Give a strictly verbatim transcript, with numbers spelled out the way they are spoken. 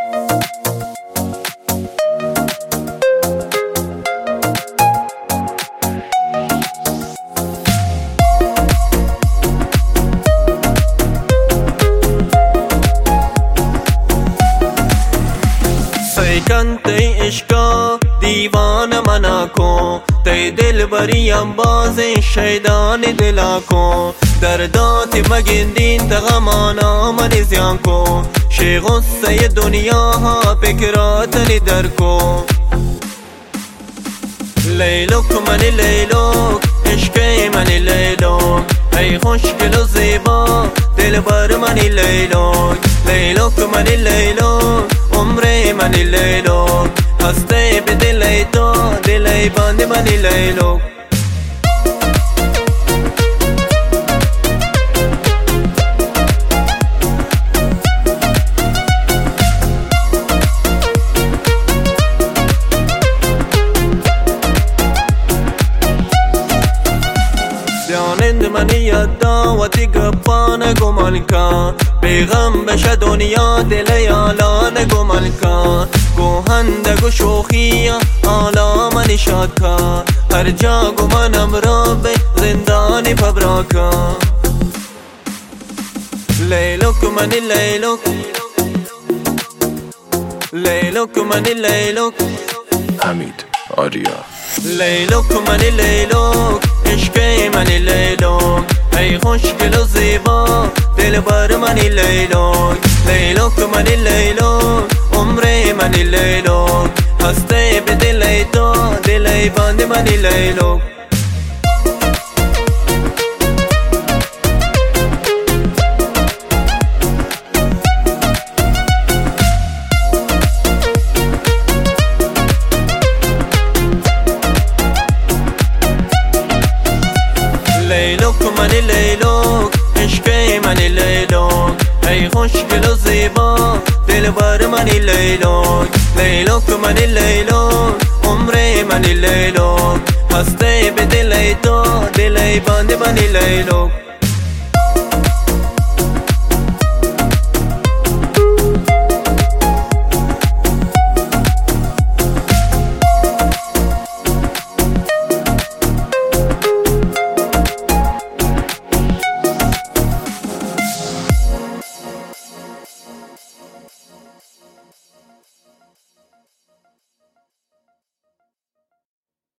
سیکن تی عشقا دیوان منا کن، تی دل بریم باز شیدان دلا کن. دردات مگندین تغمانا من زیان کن، شی غصه دنیا ها فکرات در کن. لیلوک من لیلوک عشق من لیلوک، ای خوشگل و زیبا دل بر من لیلوک. لیلوک من لیلوک عمر من لیلوک، هسته به دل تو دل بند من لیلوک. بیانند من یادا و تی گپان گمان کن، بیغم بشه دنیا دل یالان گمان کن. گوهند گو شوخی حالا من شاد کن، هر جا گمانم را به زندان پبرا کن. لیلوک من لیلوک، لیلوک من لیلوک حمید آریا. لیلوک من لیلوک عشق من لیلوک، ای خوشگل و زیبا دل بر من لیلوک. لیلوک من لیلوک عمر من لیلوک، هسته به دل تو دل بند من لیلوک. لیلوک من لیلوک عشق من لیلوک، ای خوشگل و زیبا دل بر من لیلوک. لیلوک من لیلوک عمر من لیلوک، هسته به دل تو دل بند من لیلوک.